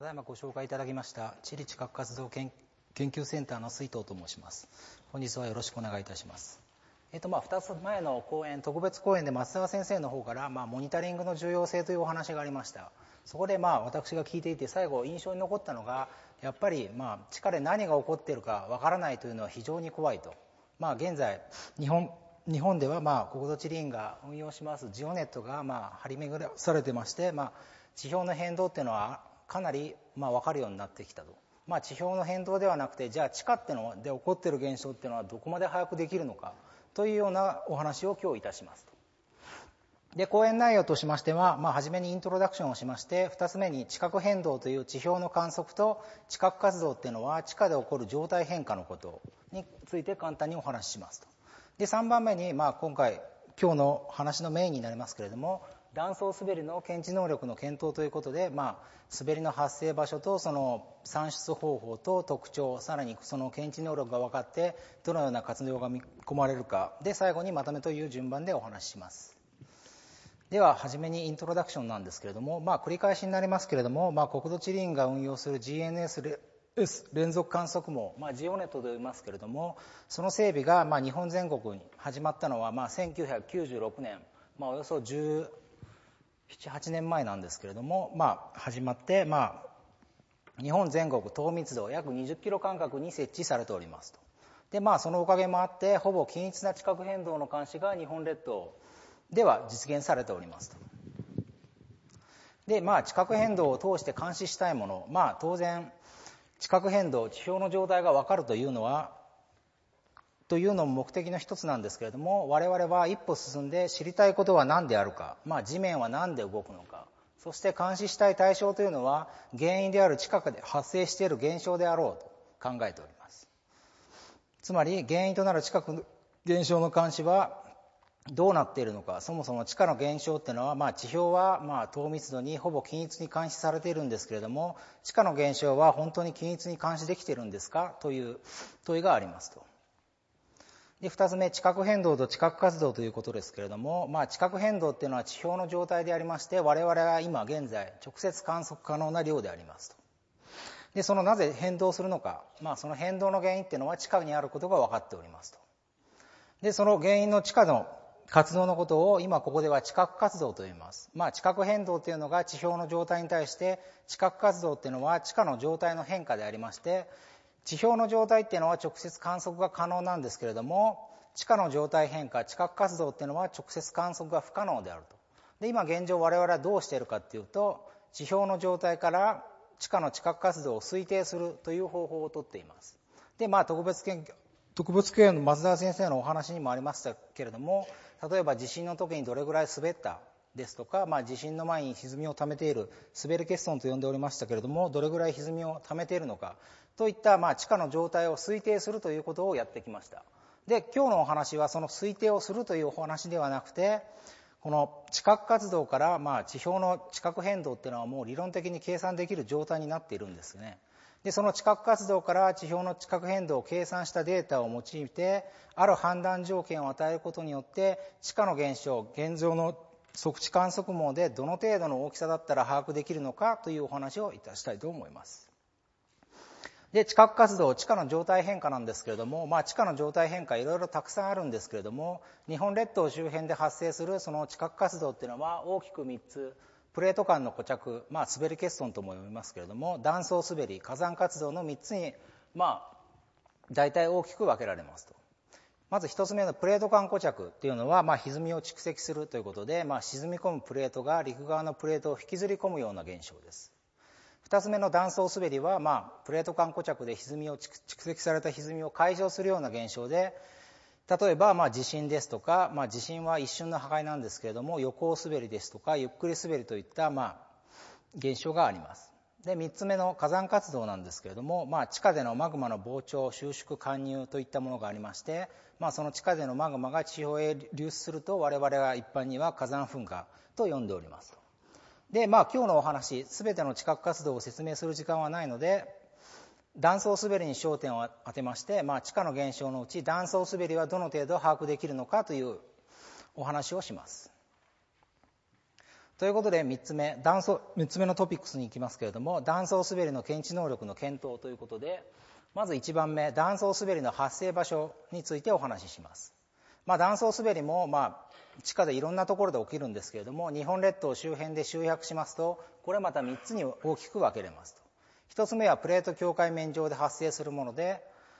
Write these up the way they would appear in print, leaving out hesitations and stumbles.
ただいまご紹介いただきました地理地殻活動研究センターの水藤と申します。本日はよろしくお願いいたします。2つ前の講演、特別講演で松沢先生の方から、モニタリングの重要性というお話がありました。そこで私が聞いていて最後印象に残ったのが、やっぱり地下で何が起こっているかわからないというのは非常に怖いと。現在日本では国土地理院が運用しますジオネットが張り巡らされてまして、地表の変動っていうのはかなり分かるようになってきたと。地表の変動ではなくて、じゃあ地下ってので起こっている現象っていうのはどこまで把握できるのかというようなお話を今日いたしますと。で、講演内容としましては、初めにイントロダクションをしまして、2つ目に地殻変動という地表の観測と地殻活動っていうのは地下で起こる状態変化のことについて簡単にお話ししますと。で、3番目に、今日の話のメインになりますけれども、断層滑りの検知能力の検討ということで、滑りの発生場所とその算出方法と特徴、さらにその検知能力が分かってどのような活動が見込まれるかで、最後にまとめという順番でお話しします。では初めにイントロダクションなんですけれども、繰り返しになりますけれども、国土地理院が運用する GNSS 連続観測網、ジオネットと言いますけれども、その整備が日本全国に始まったのは1996年、およそ17、8年前なんですけれども、始まって、日本全国等密度約20キロ間隔に設置されておりますと。で、そのおかげもあってほぼ均一な地殻変動の監視が日本列島では実現されておりますと。で、地殻変動を通して監視したいもの、当然地殻変動、地表の状態が分かるというのも目的の一つなんですけれども、我々は一歩進んで知りたいことは何であるか、地面は何で動くのか、そして監視したい対象というのは原因である地殻で発生している現象であろうと考えております。つまり原因となる地殻の現象の監視はどうなっているのか。そもそも地下の現象っていうのは、地表は等密度にほぼ均一に監視されているんですけれども、地下の現象は本当に均一に監視できているんですかという問いがありますと。で、2つ目、地殻変動と地殻活動ということですけれども、地殻変動っていうのは地表の状態でありまして、我々は今現在直接観測可能な量でありますと。で、そのなぜ変動するのか、その変動の原因っていうのは地下にあることが分かっておりますと。で、その原因の地下の活動のことを今ここでは地殻活動と言います。地殻変動というのが地表の状態に対して、地殻活動っていうのは地下の状態の変化でありまして、地表の状態っていうのは直接観測が可能なんですけれども、地下の状態変化、地殻活動っていうのは直接観測が不可能であると。で、今現状我々はどうしているかっていうと、地表の状態から地下の地殻活動を推定するという方法をとっています。で、特別研の松沢先生のお話にもありましたけれども、例えば地震の時にどれぐらい滑ったですとか、地震の前に歪みを溜めている滑り欠損と呼んでおりましたけれども、どれぐらい歪みを溜めているのかといった地下の状態を推定するということをやってきました。で、今日のお話はその推定をするというお話ではなくて、この地殻活動から地表の地殻変動っていうのはもう理論的に計算できる状態になっているんですね。で、その地殻活動から地表の地殻変動を計算したデータを用いて、ある判断条件を与えることによって、地下の現象、現状の測地観測網でどの程度の大きさだったら把握できるのかというお話をいたしたいと思います。で、地殻活動、地下の状態変化なんですけれども、地下の状態変化いろいろたくさんあるんですけれども、日本列島周辺で発生するその地殻活動っていうのは大きく3つ、プレート間の固着、滑り欠損とも読みますけれども、断層滑り、火山活動の3つに、大体大きく分けられますと。まず1つ目のプレート間固着っていうのは、歪みを蓄積するということで、沈み込むプレートが陸側のプレートを引きずり込むような現象です。2つ目の断層滑りは、プレート間固着で歪みを蓄積された歪みを解消するような現象で、例えば地震ですとか、地震は一瞬の破壊なんですけれども、横滑りですとかゆっくり滑りといった現象があります。で、3つ目の火山活動なんですけれども、地下でのマグマの膨張、収縮、貫入といったものがありまして、その地下でのマグマが地表へ流出すると、我々は一般には火山噴火と呼んでおります。で、今日のお話、すべての地殻活動を説明する時間はないので、断層滑りに焦点を当てまして、地下の現象のうち断層滑りはどの程度把握できるのかというお話をします。 ということで3つ目のトピックスに行きますけれども、断層滑りの検知能力の検討ということで、まず1番目、断層滑りの発生場所についてお話しします。断層滑りも地下でいろんなところで起きるんですけれども、日本列島周辺で集約しますと、これまた3つに大きく分けれますと。1つ目はプレート境界面上で発生するもので、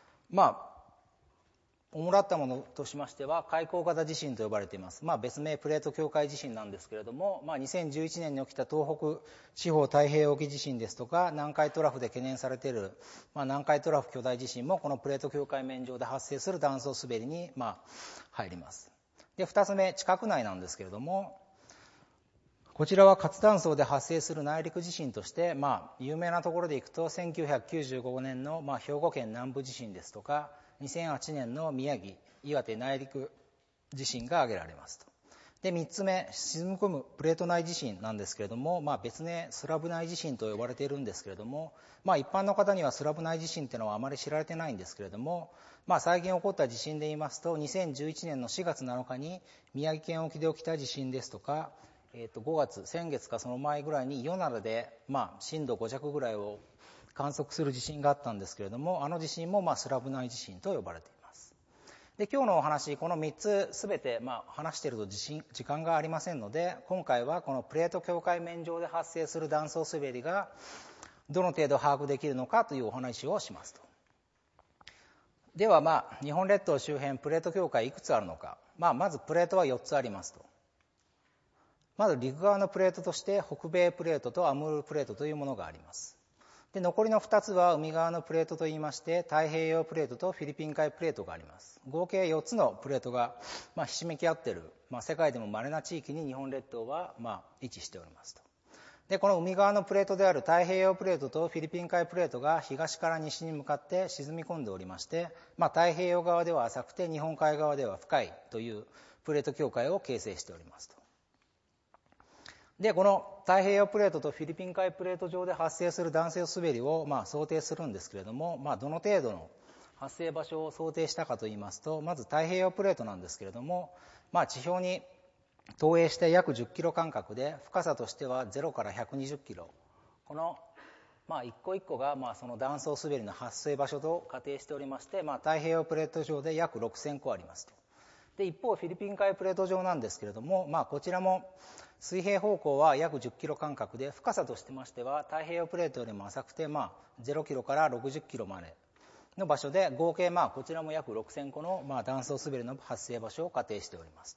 主だったものとしましては海溝型地震と呼ばれています。別名プレート境界地震なんですけれども、2011年に起きた東北地方太平洋沖地震ですとか、南海トラフで懸念されている、南海トラフ巨大地震もこのプレート境界面上で発生する断層滑りに入ります。で、2つ目、地殻内なんですけれども、こちらは活断層で発生する内陸地震として、有名なところでいくと1995年の兵庫県南部地震ですとか、2008年の宮城、岩手内陸地震が挙げられますと。で、3つ目、沈み込むプレート内地震なんですけれども、別名スラブ内地震と呼ばれているんですけれども、一般の方にはスラブ内地震っていうのはあまり知られてないんですけれども、最近起こった地震で言いますと、2011年の4月7日に宮城県沖で起きた地震ですとか、5月、先月かその前ぐらいに与那原で震度5弱ぐらいを観測する地震があったんですけれども、あの地震もスラブ内地震と呼ばれています。で、今日のお話、この3つすべて話していると時間がありませんので、今回はこのプレート境界面上で発生する断層滑りがどの程度把握できるのかというお話をしますと。では日本列島周辺プレート境界いくつあるのか。まずプレートは4つありますと。まず陸側のプレートとして北米プレートとアムールプレートというものがあります。で、残りの2つは海側のプレートといいまして、太平洋プレートとフィリピン海プレートがあります。合計4つのプレートがひしめき合っている、世界でも稀な地域に日本列島は位置しておりますと。で、この海側のプレートである太平洋プレートとフィリピン海プレートが東から西に向かって沈み込んでおりまして、太平洋側では浅くて日本海側では深いというプレート境界を形成しておりますと。で、この太平洋プレートとフィリピン海プレート上で発生する断層滑りを想定するんですけれども、どの程度の発生場所を想定したかといいますと、まず太平洋プレートなんですけれども、地表に投影して約10キロ間隔で、深さとしては0から120キロ。この一個一個がその断層滑りの発生場所と仮定しておりまして、太平洋プレート上で約6000個ありますと。で、一方フィリピン海プレート上なんですけれども、こちらも水平方向は約10キロ間隔で、深さとしてましては太平洋プレートよりも浅くて0キロから60キロまでの場所で、合計こちらも約6000個の断層滑りの発生場所を仮定しておりますと。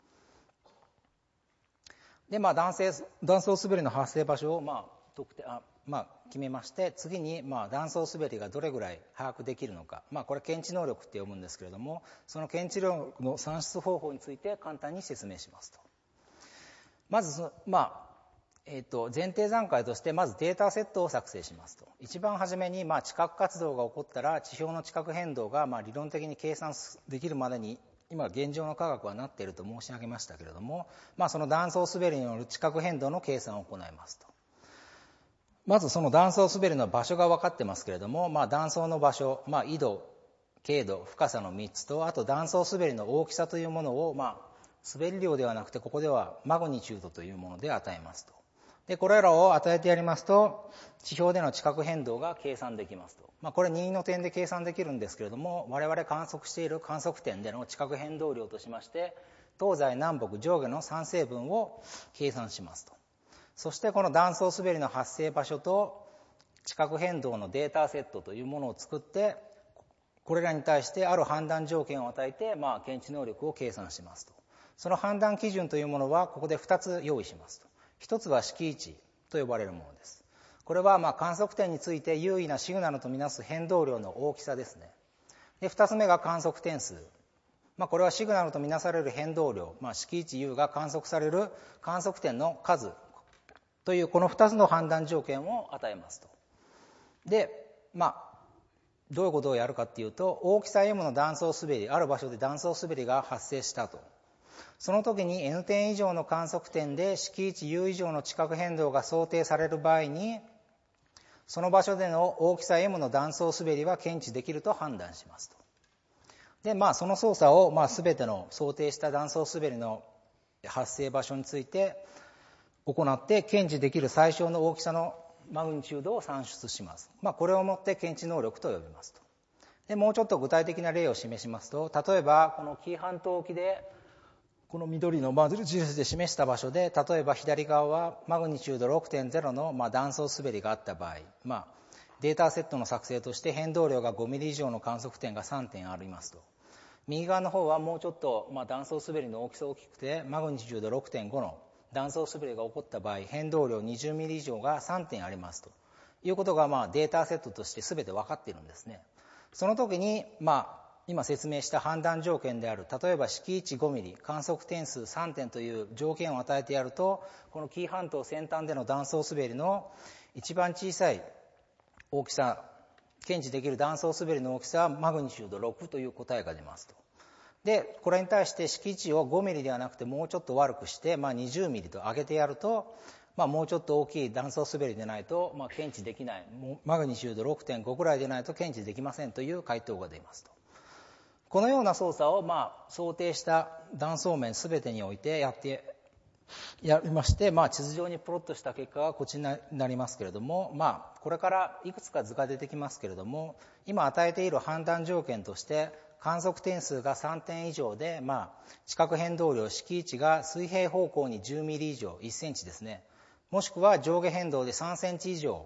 で、断層滑りの発生場所を決めまして、次に断層滑りがどれぐらい把握できるのか、これ検知能力って呼ぶんですけれども、その検知能力の算出方法について簡単に説明しますと。まず前提段階として、まずデータセットを作成しますと。一番初めに地殻活動が起こったら、地表の地殻変動が理論的に計算できるまでに今現状の科学はなっていると申し上げましたけれども、その断層滑りによる地殻変動の計算を行いますと。まずその断層滑りの場所が分かってますけれども、断層の場所、緯度、経度、深さの3つと、あと断層滑りの大きさというものを、滑り量ではなくて、ここではマグニチュードというもので与えますと。で、これらを与えてやりますと、地表での地殻変動が計算できますと。これ任意の点で計算できるんですけれども、我々観測している観測点での地殻変動量としまして、東西南北上下の3成分を計算しますと。そしてこの断層滑りの発生場所と地殻変動のデータセットというものを作って、これらに対してある判断条件を与えて、検知能力を計算しますと。その判断基準というものはここで2つ用意しますと。一つは敷地と呼ばれるものです。これは観測点について有意なシグナルとみなす変動量の大きさですね。で、2つ目が観測点数。これはシグナルとみなされる変動量、敷地 U が観測される観測点の数というこの2つの判断条件を与えますと。で、どういうことをやるかっていうと、大きさ M の断層滑り、ある場所で断層滑りが発生したと。その時に N 点以上の観測点で敷地 U 以上の地殻変動が想定される場合に、その場所での大きさ M の断層滑りは検知できると判断しますと。で、その操作を全ての想定した断層滑りの発生場所について行って検知できる最小の大きさのマグニチュードを算出します。これをもって検知能力と呼びますと。でもうちょっと具体的な例を示しますと、例えばこの紀伊半島沖でこの緑の印で示した場所で、例えば左側はマグニチュード 6.0 の断層滑りがあった場合、データセットの作成として変動量が5ミリ以上の観測点が3点ありますと。右側の方はもうちょっと断層滑りの大きさが大きくてマグニチュード 6.5 の断層滑りが起こった場合、変動量20ミリ以上が3点ありますということがデータセットとして全て分かっているんですね。その時に今説明した判断条件である、例えば敷地5ミリ、観測点数3点という条件を与えてやると、この紀伊半島先端での断層滑りの一番小さい大きさ、検知できる断層滑りの大きさはマグニチュード6という答えが出ますと。で、これに対して敷地を5ミリではなくてもうちょっと悪くして20ミリと上げてやると、もうちょっと大きい断層滑りでないと検知できない、マグニチュード 6.5 ぐらいでないと検知できませんという回答が出ますと。このような操作を想定した断層面すべてにおいてやりまして、地図上にプロットした結果がこちらになりますけれども、これからいくつか図が出てきますけれども、今与えている判断条件として観測点数が3点以上で、地殻変動量敷地が水平方向に10ミリ以上1センチですね、もしくは上下変動で3センチ以上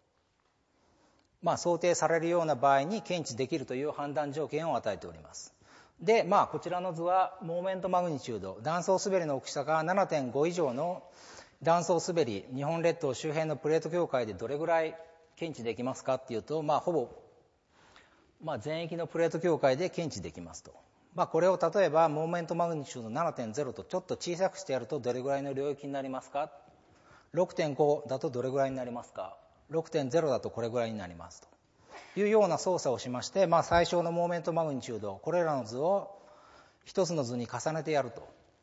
想定されるような場合に検知できるという判断条件を与えております。で、こちらの図はモーメントマグニチュード、断層滑りの大きさが 7.5 以上の断層滑り、日本列島周辺のプレート境界でどれぐらい検知できますかっていうと、ほぼ全域のプレート境界で検知できますと。これを例えばモーメントマグニチュード 7.0 とちょっと小さくしてやるとどれぐらいの領域になりますか。 6.5 だとどれぐらいになりますか。 6.0 だとこれぐらいになりますというような操作をしまして、最小のモーメントマグニチュード、これらの図を一つの図に重ねてやると。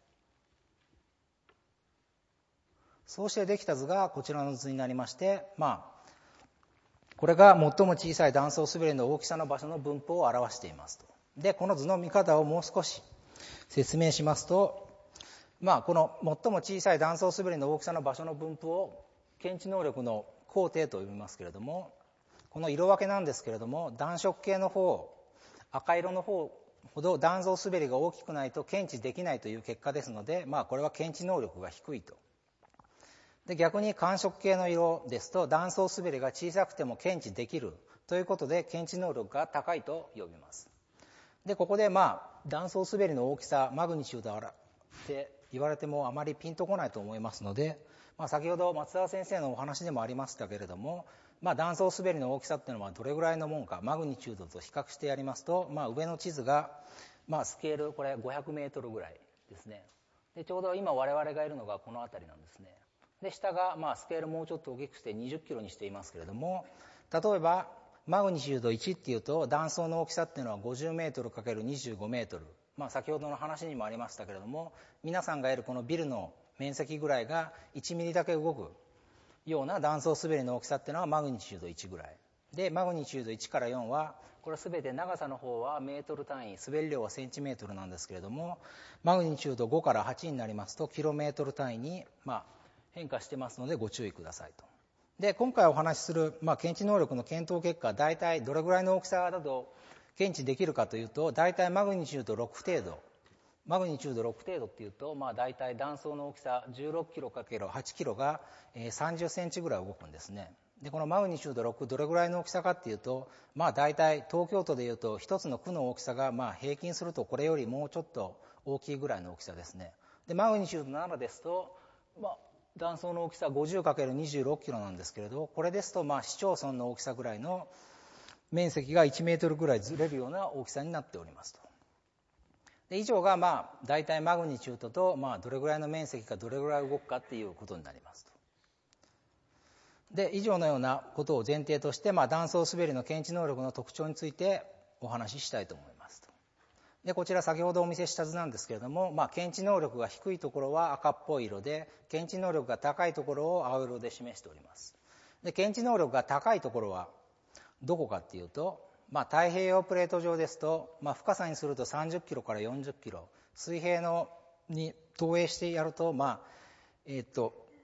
そうしてできた図がこちらの図になりまして、これが最も小さい断層滑りの大きさの場所の分布を表していますと。で、この図の見方をもう少し説明しますと、この最も小さい断層滑りの大きさの場所の分布を検知能力の工程と呼びますけれども、この色分けなんですけれども、暖色系の方、赤色の方ほど断層滑りが大きくないと検知できないという結果ですので、これは検知能力が低いと。で、逆に寒色系の色ですと断層滑りが小さくても検知できるということで検知能力が高いと呼びます。で、ここで断層滑りの大きさ、マグニチュードって言われてもあまりピンとこないと思いますので、先ほど松澤先生のお話でもありましたけれども、断層滑りの大きさっていうのはどれぐらいのもんか、マグニチュードと比較してやりますと、上の地図が、スケールこれ500メートルぐらいですね。で、ちょうど今我々がいるのがこの辺りなんですね。で、下がスケールもうちょっと大きくして20キロにしていますけれども、例えばマグニチュード1っていうと断層の大きさっていうのは50メートル ×25 メートル。先ほどの話にもありましたけれども、皆さんがいるこのビルの面積ぐらいが1ミリだけ動くような断層滑りの大きさっていうのはマグニチュード1ぐらいで、マグニチュード1から4はこれ全て長さの方はメートル単位、滑り量はセンチメートルなんですけれども、マグニチュード5から8になりますとキロメートル単位に変化してますのでご注意くださいと。で、今回お話しする検知能力の検討結果、大体どれぐらいの大きさだと検知できるかというと、大体マグニチュード6程度、マグニチュード6程度っていうと、大体断層の大きさ16キロ ×8 キロが30センチぐらい動くんですね。で、このマグニチュード6、どれぐらいの大きさかっていうと、大体東京都でいうと一つの区の大きさが平均するとこれよりもうちょっと大きいぐらいの大きさですね。で、マグニチュード7ですと、断層の大きさ 50×26 キロなんですけれど、これですと市町村の大きさぐらいの面積が1メートルぐらいずれるような大きさになっておりますと。で、以上が大体マグニチュードとどれぐらいの面積がどれぐらい動くかっていうことになりますと。で、以上のようなことを前提として断層滑りの検知能力の特徴についてお話ししたいと思いますと。で、こちら先ほどお見せした図なんですけれども、検知能力が低いところは赤っぽい色で、検知能力が高いところを青色で示しております。で、検知能力が高いところはどこかっていうと、太平洋プレート上ですと、深さにすると30キロから40キロ、水平に投影してやると、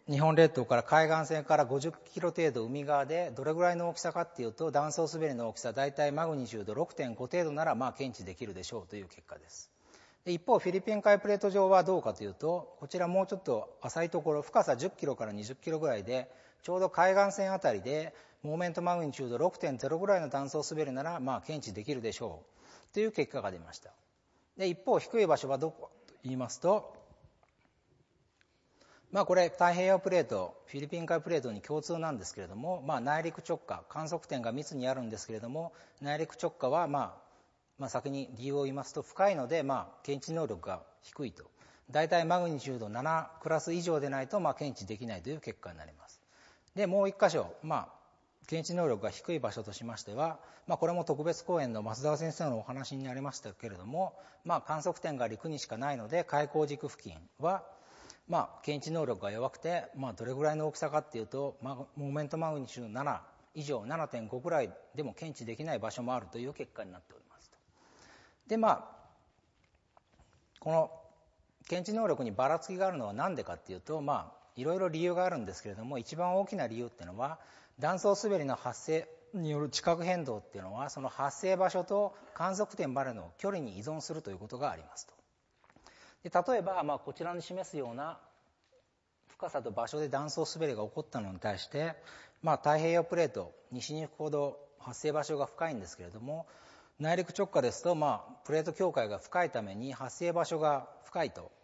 日本列島から海岸線から50キロ程度海側でどれぐらいの大きさかっていうと、断層滑りの大きさ大体マグニチュード 6.5 程度なら検知できるでしょうという結果です。で一方フィリピン海プレート上はどうかというと、こちらもうちょっと浅いところ、深さ10キロから20キロぐらいで、ちょうど海岸線あたりでモーメントマグニチュード 6.0 ぐらいの断層滑りなら検知できるでしょうという結果が出ました。で一方低い場所はどこと言いますと、これ太平洋プレート、フィリピン海プレートに共通なんですけれども、内陸直下、観測点が密にあるんですけれども、内陸直下は先に理由を言いますと、深いので検知能力が低いと、だいたいマグニチュード7クラス以上でないと検知できないという結果になります。でもう一箇所、検知能力が低い場所としましては、これも特別公園の増田先生のお話にありましたけれども、観測点が陸にしかないので、海溝軸付近は検知能力が弱くて、どれぐらいの大きさかっていうと、モーメントマグニチュード7以上 7.5 ぐらいでも検知できない場所もあるという結果になっておりますと。でこの検知能力にばらつきがあるのは何でかっていうと、いろいろ理由があるんですけれども、一番大きな理由っていうのは、断層滑りの発生による地殻変動っていうのは、その発生場所と観測点までの距離に依存するということがありますと。で例えば、こちらに示すような深さと場所で断層滑りが起こったのに対して、太平洋プレート西に行くほど発生場所が深いんですけれども、内陸直下ですと、プレート境界が深いために発生場所が深いと、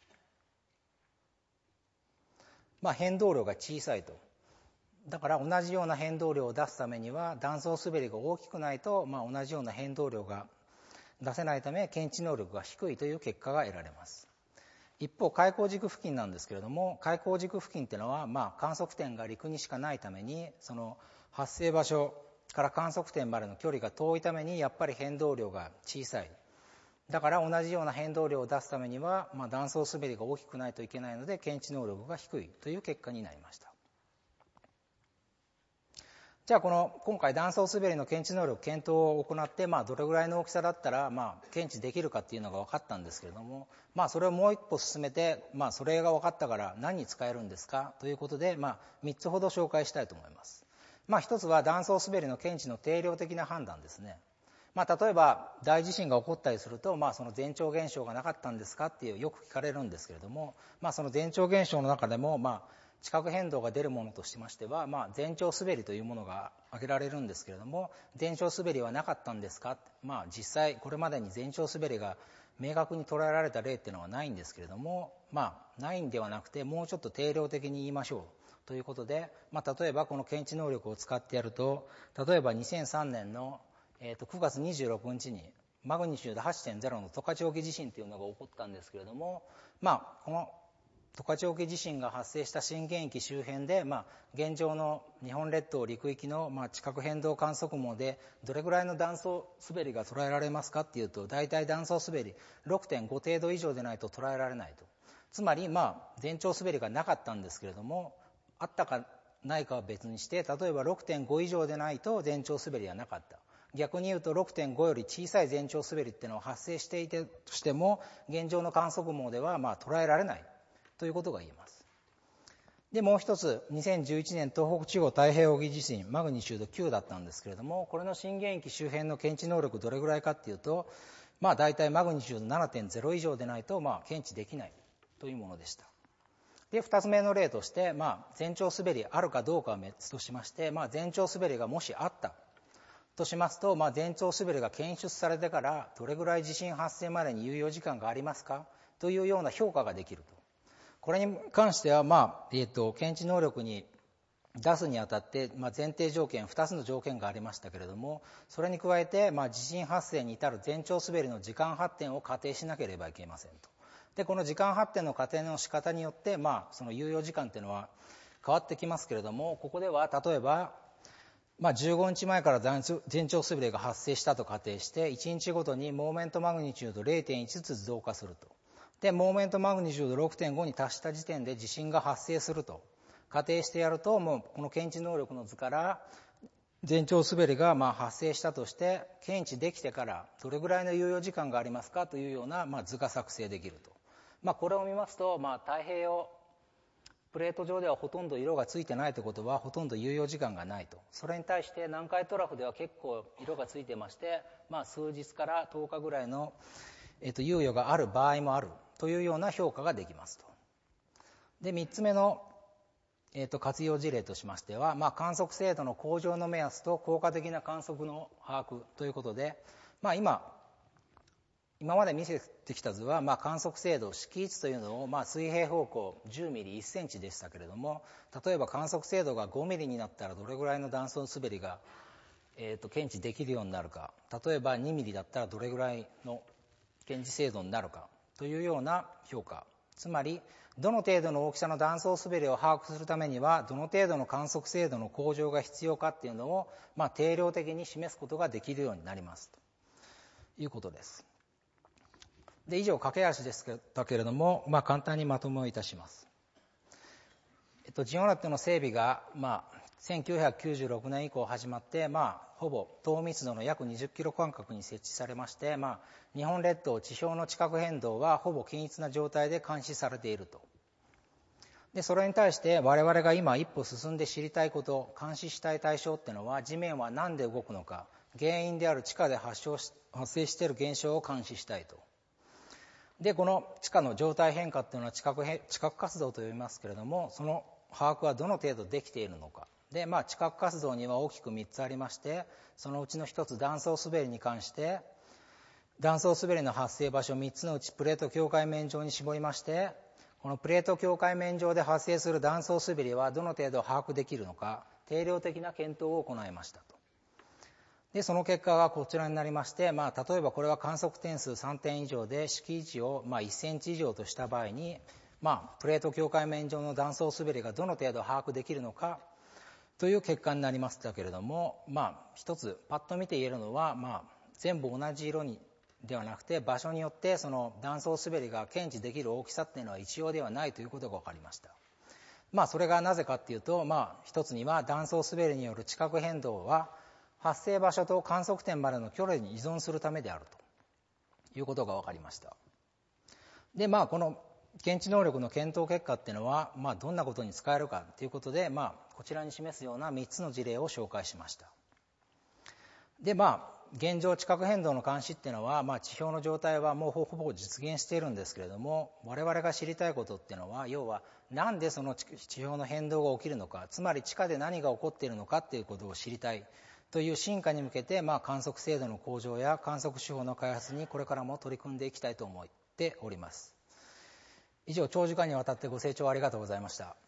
変動量が小さいと。だから同じような変動量を出すためには断層滑りが大きくないと、同じような変動量が出せないため検知能力が低いという結果が得られます。一方海溝軸付近なんですけれども、海溝軸付近っていうのは、観測点が陸にしかないために、その発生場所から観測点までの距離が遠いためにやっぱり変動量が小さい。だから同じような変動量を出すためには、断層滑りが大きくないといけないので検知能力が低いという結果になりました。じゃあ今回断層滑りの検知能力検討を行って、どれぐらいの大きさだったら検知できるかっていうのが分かったんですけれども、それをもう一歩進めて、それが分かったから何に使えるんですかということで、3つほど紹介したいと思います。一つは断層滑りの検知の定量的な判断ですね。例えば大地震が起こったりすると、その前兆現象がなかったんですかっていうよく聞かれるんですけれども、その前兆現象の中でも地殻変動が出るものとしましては、前兆滑りというものが挙げられるんですけれども、前兆滑りはなかったんですか、実際これまでに前兆滑りが明確に捉えられた例っていうのはないんですけれども、ないんではなくてもうちょっと定量的に言いましょうということで、例えばこの検知能力を使ってやると、例えば2003年の9月26日にマグニチュード 8.0 の十勝沖地震というのが起こったんですけれども、この十勝沖地震が発生した震源域周辺で、現状の日本列島陸域の地殻変動観測網でどれぐらいの断層滑りが捉えられますかっていうと、大体断層滑り 6.5 程度以上でないと捉えられないと。つまり前兆滑りがなかったんですけれども、あったかないかは別にして、例えば 6.5 以上でないと前兆滑りはなかった。逆に言うと 6.5 より小さい前兆滑りっていうのを発生していてとしても、現状の観測網では捉えられないということが言えます。でもう一つ、2011年東北地方太平洋沖地震マグニチュード9だったんですけれども、これの震源域周辺の検知能力どれぐらいかっていうと、大体マグニチュード 7.0 以上でないと検知できないというものでした。で2つ目の例として、前兆滑りあるかどうかは別としまして、前兆滑りがもしあったとしますと、前兆滑りが検出されてからどれぐらい地震発生までに猶予時間がありますかというような評価ができると。これに関しては、検知能力に出すにあたって、前提条件2つの条件がありましたけれども、それに加えて、地震発生に至る前兆滑りの時間発展を仮定しなければいけませんと。でこの時間発展の仮定の仕方によって、その猶予時間っていうのは変わってきますけれども、ここでは例えば、15日前から前兆滑りが発生したと仮定して、1日ごとにモーメントマグニチュード 0.1 ずつ増加すると。でモーメントマグニチュード 6.5 に達した時点で地震が発生すると仮定してやると、もうこの検知能力の図から前兆滑りが発生したとして検知できてからどれぐらいの猶予時間がありますかというような図が作成できると。これを見ますと、太平洋プレート上ではほとんど色がついてないということはほとんど猶予時間がないと。それに対して南海トラフでは結構色がついてまして、数日から10日ぐらいの、猶予がある場合もあるというような評価ができますと。で、3つ目の、活用事例としましては、観測精度の向上の目安と効果的な観測の把握ということで、今まで見せてきた図は、観測精度、敷地というのを、水平方向10ミリ1センチでしたけれども、例えば観測精度が5ミリになったらどれぐらいの断層滑りが、検知できるようになるか、例えば2ミリだったらどれぐらいの検知精度になるかというような評価。つまり、どの程度の大きさの断層滑りを把握するためには、どの程度の観測精度の向上が必要かっていうのを、定量的に示すことができるようになりますということです。で、以上駆け足でしたけれども、簡単にまとめをいたします。ジオナットの整備が、1996年以降始まって、ほぼ等密度の約20キロ間隔に設置されまして、日本列島地表の地殻変動はほぼ均一な状態で監視されていると。で、それに対して我々が今一歩進んで知りたいこと、監視したい対象っていうのは、地面は何で動くのか、原因である地下で発生している現象を監視したいと。で、この地下の状態変化っていうのは地殻活動と呼びますけれども、その把握はどの程度できているのか。で、地殻活動には大きく3つありまして、そのうちの1つ断層滑りに関して、断層滑りの発生場所3つのうちプレート境界面上に絞りまして、このプレート境界面上で発生する断層滑りはどの程度把握できるのか、定量的な検討を行いましたと。で、その結果がこちらになりまして、例えばこれは観測点数3点以上で敷地を1センチ以上とした場合に、プレート境界面上の断層滑りがどの程度把握できるのかという結果になりましたけれども、一つパッと見て言えるのは、全部同じ色にではなくて、場所によってその断層滑りが検知できる大きさっていうのは一様ではないということが分かりました。それがなぜかっていうと、一つには断層滑りによる地殻変動は発生場所と観測点までの距離に依存するためであるということが分かりました。で、この検知能力の検討結果っていうのは、どんなことに使えるかということで、こちらに示すような3つの事例を紹介しました。で、現状地殻変動の監視っていうのは、地表の状態はもうほぼ実現しているんですけれども、我々が知りたいことっていうのは、要はなんでその地表の変動が起きるのか、つまり地下で何が起こっているのかっていうことを知りたいという進化に向けて、観測精度の向上や観測手法の開発にこれからも取り組んでいきたいと思っております。以上、長時間にわたってご清聴ありがとうございました。